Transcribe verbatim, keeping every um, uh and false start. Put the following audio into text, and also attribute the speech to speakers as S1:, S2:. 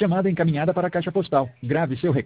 S1: Chamada encaminhada para a caixa postal. Grave seu recado.